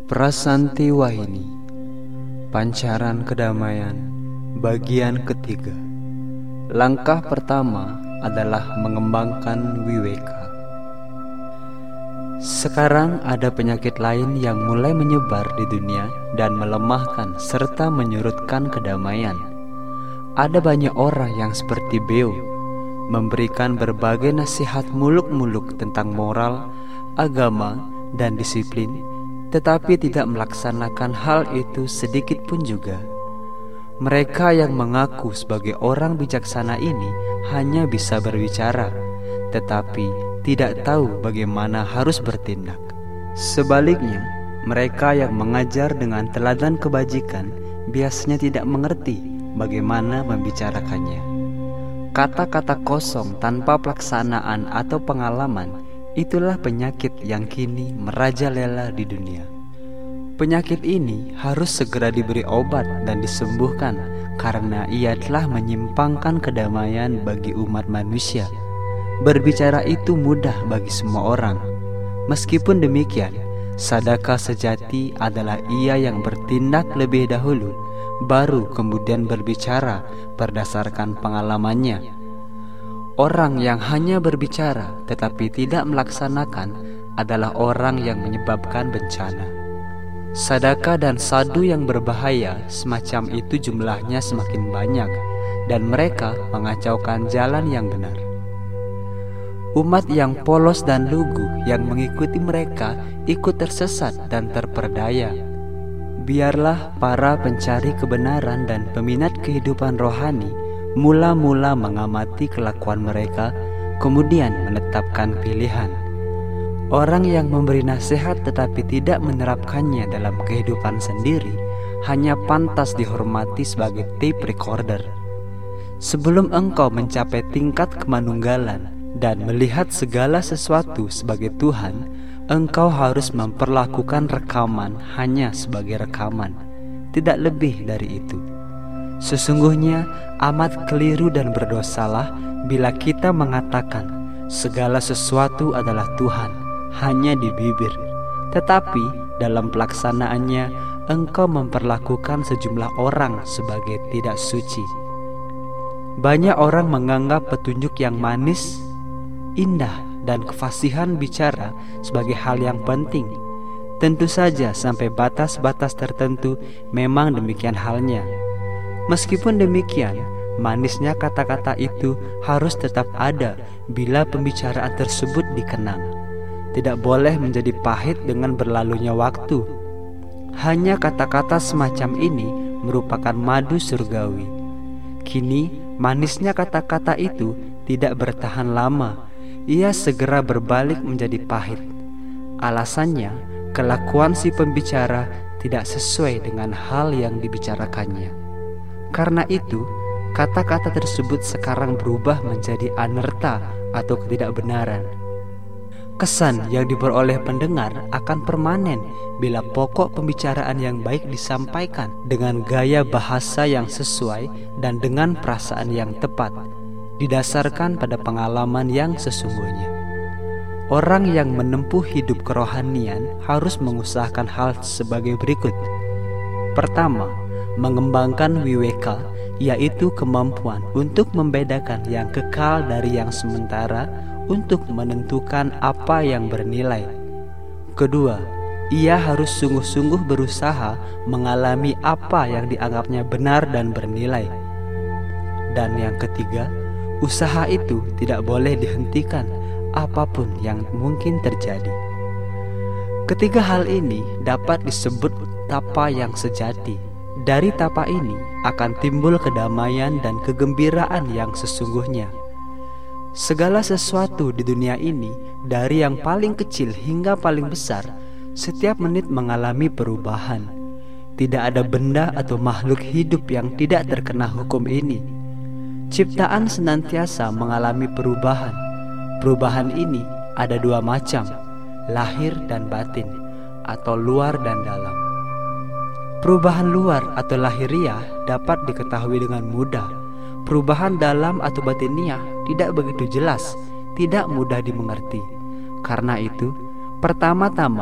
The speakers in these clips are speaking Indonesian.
Prasanti Wahini, Pancaran Kedamaian, bagian ketiga. Langkah pertama adalah mengembangkan wiweka. Sekarang ada penyakit lain yang mulai menyebar di dunia dan melemahkan serta menyurutkan kedamaian. Ada banyak orang yang seperti Beo, memberikan berbagai nasihat muluk-muluk tentang moral, agama, dan disiplin, tetapi tidak melaksanakan hal itu sedikit pun juga. Mereka yang mengaku sebagai orang bijaksana ini hanya bisa berbicara, tetapi tidak tahu bagaimana harus bertindak. Sebaliknya, mereka yang mengajar dengan teladan kebajikan biasanya tidak mengerti bagaimana membicarakannya. Kata-kata kosong tanpa pelaksanaan atau pengalaman, itulah penyakit yang kini merajalela di dunia. Penyakit ini harus segera diberi obat dan disembuhkan karena ia telah menyimpangkan kedamaian bagi umat manusia. Berbicara itu mudah bagi semua orang. Meskipun demikian, sadaka sejati adalah ia yang bertindak lebih dahulu, baru kemudian berbicara berdasarkan pengalamannya. Orang yang hanya berbicara tetapi tidak melaksanakan adalah orang yang menyebabkan bencana. Sadaka dan sadu yang berbahaya semacam itu jumlahnya semakin banyak, dan mereka mengacaukan jalan yang benar. Umat yang polos dan lugu yang mengikuti mereka ikut tersesat dan terperdaya. Biarlah para pencari kebenaran dan peminat kehidupan rohani mula-mula mengamati kelakuan mereka, kemudian menetapkan pilihan. Orang yang memberi nasihat tetapi tidak menerapkannya dalam kehidupan sendiri hanya pantas dihormati sebagai tape recorder. Sebelum engkau mencapai tingkat kemanunggalan dan melihat segala sesuatu sebagai Tuhan, engkau harus memperlakukan rekaman hanya sebagai rekaman, tidak lebih dari itu. Sesungguhnya amat keliru dan berdosalah bila kita mengatakan segala sesuatu adalah Tuhan hanya di bibir, tetapi dalam pelaksanaannya engkau memperlakukan sejumlah orang sebagai tidak suci. Banyak orang menganggap petunjuk yang manis, indah, dan kefasihan bicara sebagai hal yang penting. Tentu saja sampai batas-batas tertentu memang demikian halnya. Meskipun demikian, manisnya kata-kata itu harus tetap ada bila pembicaraan tersebut dikenang. Tidak boleh menjadi pahit dengan berlalunya waktu. Hanya kata-kata semacam ini merupakan madu surgawi. Kini manisnya kata-kata itu tidak bertahan lama. Ia segera berbalik menjadi pahit. Alasannya, kelakuan si pembicara tidak sesuai dengan hal yang dibicarakannya. Karena itu, kata-kata tersebut sekarang berubah menjadi anerta atau ketidakbenaran. Kesan yang diperoleh pendengar akan permanen bila pokok pembicaraan yang baik disampaikan dengan gaya bahasa yang sesuai dan dengan perasaan yang tepat, didasarkan pada pengalaman yang sesungguhnya. Orang yang menempuh hidup kerohanian harus mengusahakan hal sebagai berikut. Pertama, mengembangkan wiweka, yaitu kemampuan untuk membedakan yang kekal dari yang sementara, untuk menentukan apa yang bernilai. Kedua, ia harus sungguh-sungguh berusaha mengalami apa yang dianggapnya benar dan bernilai. Dan yang ketiga, usaha itu tidak boleh dihentikan apapun yang mungkin terjadi. Ketiga hal ini dapat disebut tapa yang sejati. Dari tapa ini akan timbul kedamaian dan kegembiraan yang sesungguhnya. Segala sesuatu di dunia ini, dari yang paling kecil hingga paling besar, setiap menit mengalami perubahan. Tidak ada benda atau makhluk hidup yang tidak terkena hukum ini. Ciptaan senantiasa mengalami perubahan. Perubahan ini ada dua macam, lahir dan batin, atau luar dan dalam. Perubahan luar atau lahiriah dapat diketahui dengan mudah. Perubahan dalam atau batiniah tidak begitu jelas, tidak mudah dimengerti. Karena itu, pertama-tama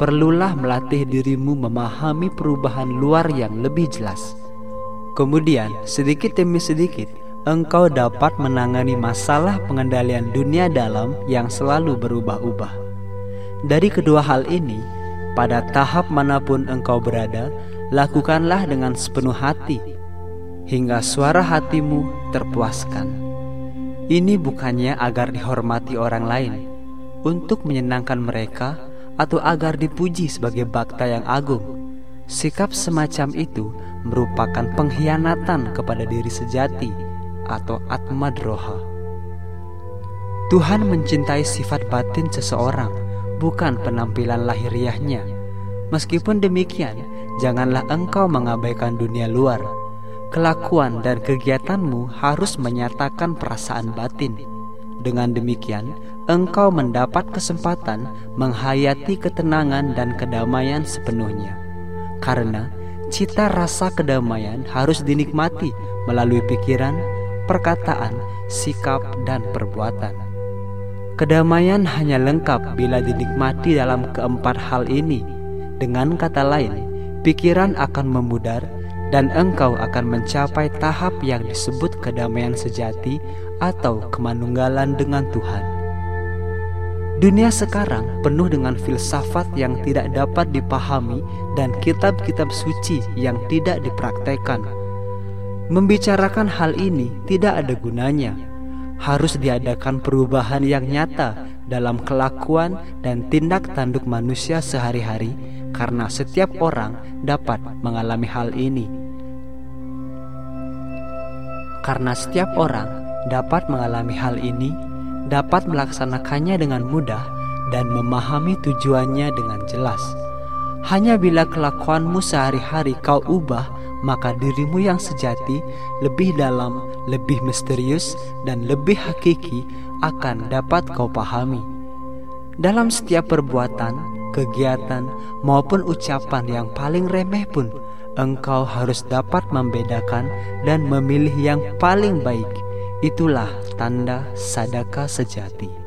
perlulah melatih dirimu memahami perubahan luar yang lebih jelas. Kemudian, sedikit demi sedikit, engkau dapat menangani masalah pengendalian dunia dalam yang selalu berubah-ubah. Dari kedua hal ini, pada tahap manapun engkau berada, lakukanlah dengan sepenuh hati, hingga suara hatimu terpuaskan. Ini bukannya agar dihormati orang lain, untuk menyenangkan mereka, atau agar dipuji sebagai bakta yang agung. Sikap semacam itu merupakan pengkhianatan kepada diri sejati atau atma droha. Tuhan mencintai sifat batin seseorang, bukan penampilan lahiriahnya. Meskipun demikian, janganlah engkau mengabaikan dunia luar. Kelakuan dan kegiatanmu harus menyatakan perasaan batin. Dengan demikian, engkau mendapat kesempatan menghayati ketenangan dan kedamaian sepenuhnya. Karena cita rasa kedamaian harus dinikmati melalui pikiran, perkataan, sikap, dan perbuatan. Kedamaian hanya lengkap bila dinikmati dalam keempat hal ini. Dengan kata lain, pikiran akan memudar dan engkau akan mencapai tahap yang disebut kedamaian sejati atau kemanunggalan dengan Tuhan. Dunia sekarang penuh dengan filsafat yang tidak dapat dipahami dan kitab-kitab suci yang tidak dipraktekkan. Membicarakan hal ini tidak ada gunanya. Harus diadakan perubahan yang nyata dalam kelakuan dan tindak tanduk manusia sehari-hari, karena setiap orang dapat mengalami hal ini. Karena setiap orang dapat mengalami hal ini, dapat melaksanakannya dengan mudah dan memahami tujuannya dengan jelas. Hanya bila kelakuanmu sehari-hari kau ubah, maka dirimu yang sejati, lebih dalam, lebih misterius, dan lebih hakiki akan dapat kau pahami. Dalam setiap perbuatan, kegiatan, maupun ucapan yang paling remeh pun, engkau harus dapat membedakan dan memilih yang paling baik. Itulah tanda sadaka sejati.